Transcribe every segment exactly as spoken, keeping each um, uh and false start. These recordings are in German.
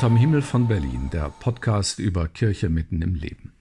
Unterm Himmel von Berlin, der Podcast über Kirche mitten im Leben.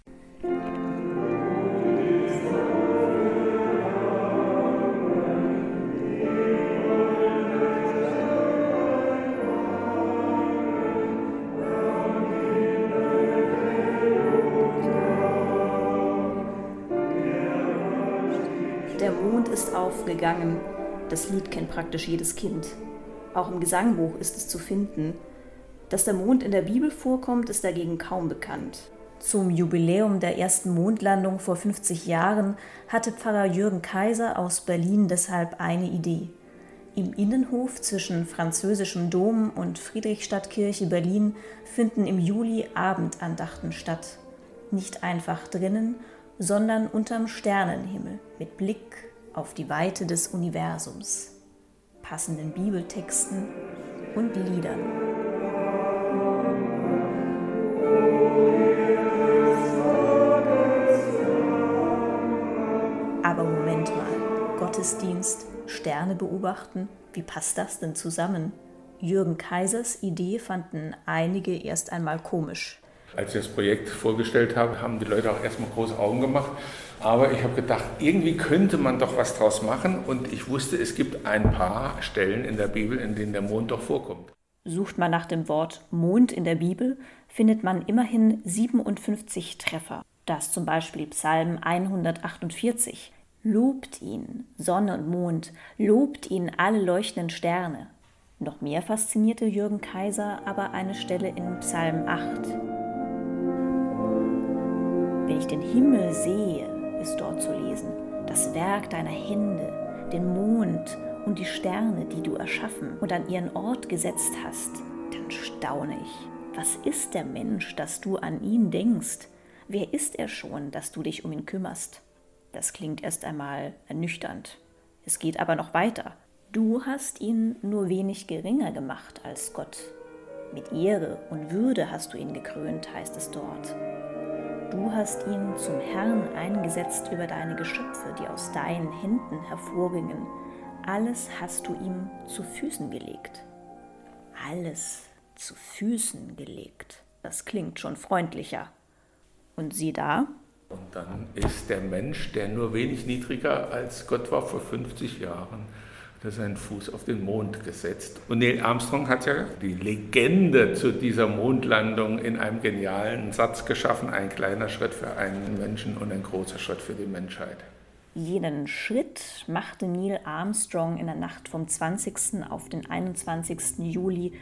Der Mond ist aufgegangen. Das Lied kennt praktisch jedes Kind. Auch im Gesangbuch ist es zu finden. Dass der Mond in der Bibel vorkommt, ist dagegen kaum bekannt. Zum Jubiläum der ersten Mondlandung vor fünfzig Jahren hatte Pfarrer Jürgen Kaiser aus Berlin deshalb eine Idee. Im Innenhof zwischen Französischem Dom und Friedrichstadtkirche Berlin finden im Juli Abendandachten statt. Nicht einfach drinnen, sondern unterm Sternenhimmel mit Blick auf die Weite des Universums, passenden Bibeltexten und Liedern. Aber Moment mal, Gottesdienst, Sterne beobachten, wie passt das denn zusammen? Jürgen Kaisers Idee fanden einige erst einmal komisch. Als ich das Projekt vorgestellt habe, haben die Leute auch erstmal große Augen gemacht. Aber ich habe gedacht, irgendwie könnte man doch was draus machen. Und ich wusste, es gibt ein paar Stellen in der Bibel, in denen der Mond doch vorkommt. Sucht man nach dem Wort Mond in der Bibel, findet man immerhin siebenundfünfzig Treffer. Das zum Beispiel Psalm hundertachtundvierzig. Lobt ihn, Sonne und Mond, lobt ihn alle leuchtenden Sterne. Noch mehr faszinierte Jürgen Kaiser aber eine Stelle in Psalm acht. Wenn ich den Himmel sehe, ist dort zu lesen, das Werk deiner Hände, den Mond und die Sterne, die du erschaffen und an ihren Ort gesetzt hast, dann staune ich. Was ist der Mensch, dass du an ihn denkst? Wer ist er schon, dass du dich um ihn kümmerst? Das klingt erst einmal ernüchternd. Es geht aber noch weiter. Du hast ihn nur wenig geringer gemacht als Gott. Mit Ehre und Würde hast du ihn gekrönt, heißt es dort. Du hast ihn zum Herrn eingesetzt über deine Geschöpfe, die aus deinen Händen hervorgingen. Alles hast du ihm zu Füßen gelegt. Alles zu Füßen gelegt. Das klingt schon freundlicher. Und sieh da. Und dann ist der Mensch, der nur wenig niedriger als Gott war vor fünfzig Jahren, hat seinen Fuß auf den Mond gesetzt. Und Neil Armstrong hat ja die Legende zu dieser Mondlandung in einem genialen Satz geschaffen: Ein kleiner Schritt für einen Menschen und ein großer Schritt für die Menschheit. Jenen Schritt machte Neil Armstrong in der Nacht vom zwanzigsten auf den einundzwanzigsten Juli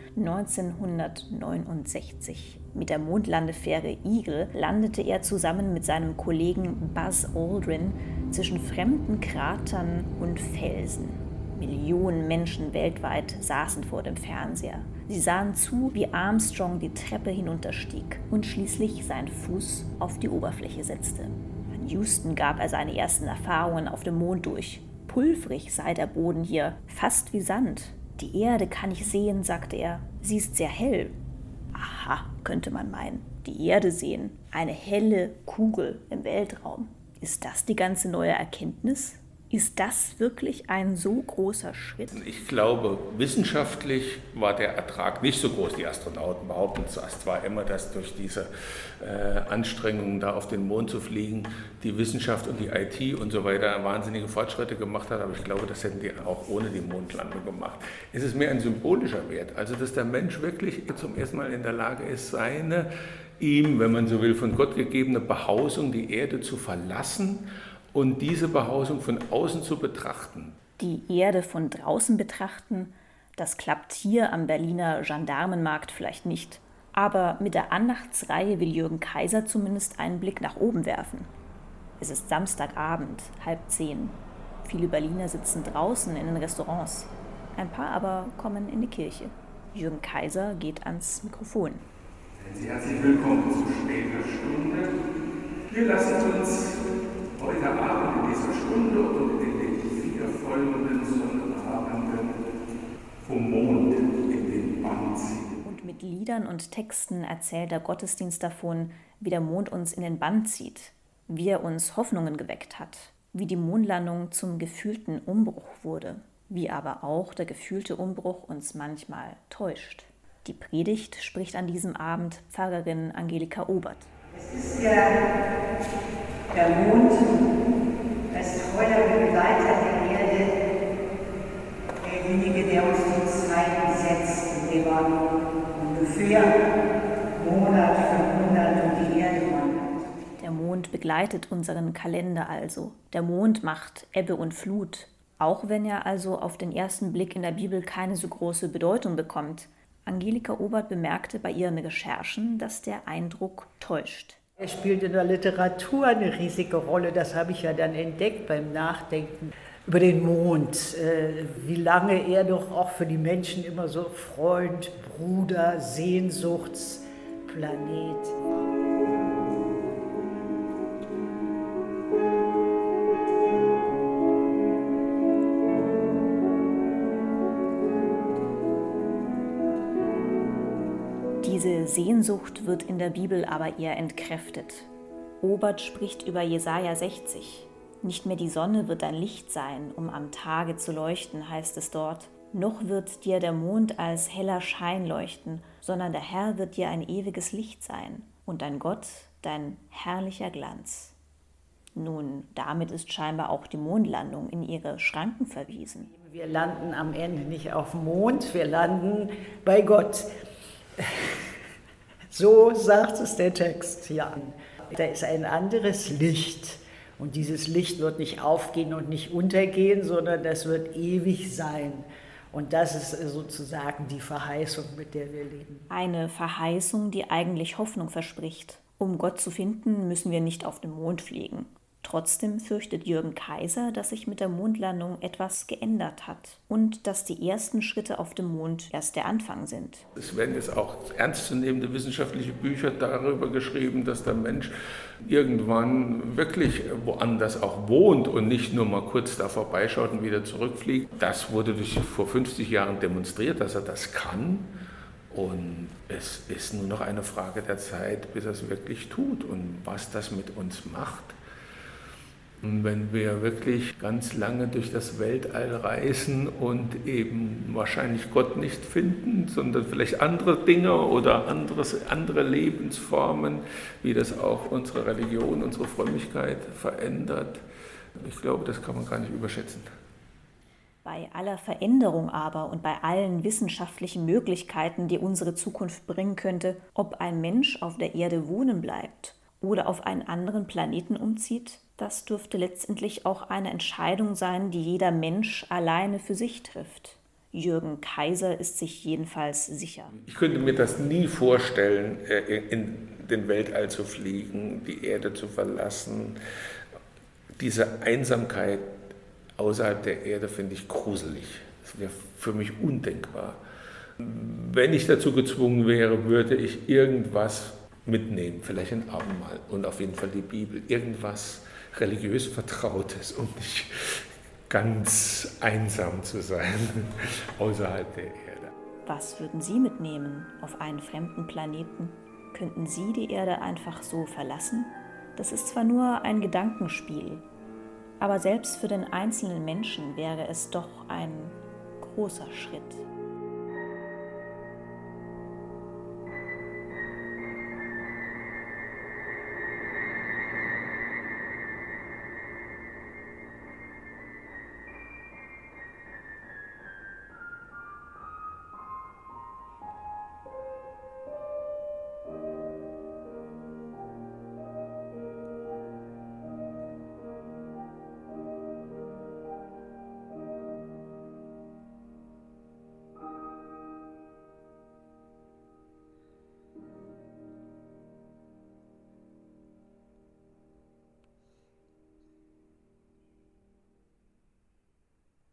neunzehnhundertneunundsechzig. Mit der Mondlandefähre Eagle landete er zusammen mit seinem Kollegen Buzz Aldrin zwischen fremden Kratern und Felsen. Millionen Menschen weltweit saßen vor dem Fernseher. Sie sahen zu, wie Armstrong die Treppe hinunterstieg und schließlich seinen Fuß auf die Oberfläche setzte. An Houston gab er seine ersten Erfahrungen auf dem Mond durch. Pulverig sei der Boden hier, fast wie Sand. Die Erde kann ich sehen, sagte er. Sie ist sehr hell. Aha, könnte man meinen. Die Erde sehen. Eine helle Kugel im Weltraum. Ist das die ganze neue Erkenntnis? Ist das wirklich ein so großer Schritt? Ich glaube, wissenschaftlich war der Ertrag nicht so groß. Die Astronauten behaupten zwar immer, dass durch diese äh, Anstrengungen, da auf den Mond zu fliegen, die Wissenschaft und die I T und so weiter wahnsinnige Fortschritte gemacht hat. Aber ich glaube, das hätten die auch ohne die Mondlandung gemacht. Es ist mehr ein symbolischer Wert. Also, dass der Mensch wirklich zum ersten Mal in der Lage ist, seine ihm, wenn man so will, von Gott gegebene Behausung, die Erde zu verlassen und diese Behausung von außen zu betrachten. Die Erde von draußen betrachten, das klappt hier am Berliner Gendarmenmarkt vielleicht nicht. Aber mit der Andachtsreihe will Jürgen Kaiser zumindest einen Blick nach oben werfen. Es ist Samstagabend, halb zehn. Viele Berliner sitzen draußen in den Restaurants. Ein paar aber kommen in die Kirche. Jürgen Kaiser geht ans Mikrofon. Seien Sie herzlich willkommen zu später Stunde. Wir lassen uns heute Abend in dieser Stunde und in den vier folgenden Sonnabenden vom Mond in den Bann ziehen. Und mit Liedern und Texten erzählt der Gottesdienst davon, wie der Mond uns in den Bann zieht, wie er uns Hoffnungen geweckt hat, wie die Mondlandung zum gefühlten Umbruch wurde, wie aber auch der gefühlte Umbruch uns manchmal täuscht. Die Predigt spricht an diesem Abend Pfarrerin Angelika Obert. Es ist ja der Mond, als treuer Begleiter der Erde, derjenige, der uns die Zeiten setzt, indem er ungefähr Monat für Monat um die Erde wandert. Der Mond begleitet unseren Kalender also. Der Mond macht Ebbe und Flut, auch wenn er also auf den ersten Blick in der Bibel keine so große Bedeutung bekommt. Angelika Obert bemerkte bei ihren Recherchen, dass der Eindruck täuscht. Er spielt in der Literatur eine riesige Rolle, das habe ich ja dann entdeckt beim Nachdenken über den Mond, wie lange er doch auch für die Menschen immer so Freund, Bruder, Sehnsuchtsplanet war. Diese Sehnsucht wird in der Bibel aber eher entkräftet. Obert spricht über Jesaja sechzig. Nicht mehr die Sonne wird dein Licht sein, um am Tage zu leuchten, heißt es dort. Noch wird dir der Mond als heller Schein leuchten, sondern der Herr wird dir ein ewiges Licht sein und dein Gott dein herrlicher Glanz. Nun, damit ist scheinbar auch die Mondlandung in ihre Schranken verwiesen. Wir landen am Ende nicht auf dem Mond, wir landen bei Gott. So sagt es der Text, ja. Da ist ein anderes Licht und dieses Licht wird nicht aufgehen und nicht untergehen, sondern das wird ewig sein. Und das ist sozusagen die Verheißung, mit der wir leben. Eine Verheißung, die eigentlich Hoffnung verspricht. Um Gott zu finden, müssen wir nicht auf den Mond fliegen. Trotzdem fürchtet Jürgen Kaiser, dass sich mit der Mondlandung etwas geändert hat und dass die ersten Schritte auf dem Mond erst der Anfang sind. Es werden jetzt auch ernstzunehmende wissenschaftliche Bücher darüber geschrieben, dass der Mensch irgendwann wirklich woanders auch wohnt und nicht nur mal kurz da vorbeischaut und wieder zurückfliegt. Das wurde durch, vor fünfzig Jahren demonstriert, dass er das kann. Und es ist nur noch eine Frage der Zeit, bis er es wirklich tut und was das mit uns macht. Und wenn wir wirklich ganz lange durch das Weltall reisen und eben wahrscheinlich Gott nicht finden, sondern vielleicht andere Dinge oder anderes, andere Lebensformen, wie das auch unsere Religion, unsere Frömmigkeit verändert, ich glaube, das kann man gar nicht überschätzen. Bei aller Veränderung aber und bei allen wissenschaftlichen Möglichkeiten, die unsere Zukunft bringen könnte, ob ein Mensch auf der Erde wohnen bleibt oder auf einen anderen Planeten umzieht, das dürfte letztendlich auch eine Entscheidung sein, die jeder Mensch alleine für sich trifft. Jürgen Kaiser ist sich jedenfalls sicher. Ich könnte mir das nie vorstellen, in den Weltall zu fliegen, die Erde zu verlassen. Diese Einsamkeit außerhalb der Erde finde ich gruselig. Das wäre für mich undenkbar. Wenn ich dazu gezwungen wäre, würde ich irgendwas mitnehmen, vielleicht ein Abendmahl und auf jeden Fall die Bibel, irgendwas religiös Vertrautes, um nicht ganz einsam zu sein außerhalb der Erde. Was würden Sie mitnehmen auf einen fremden Planeten? Könnten Sie die Erde einfach so verlassen? Das ist zwar nur ein Gedankenspiel, aber selbst für den einzelnen Menschen wäre es doch ein großer Schritt.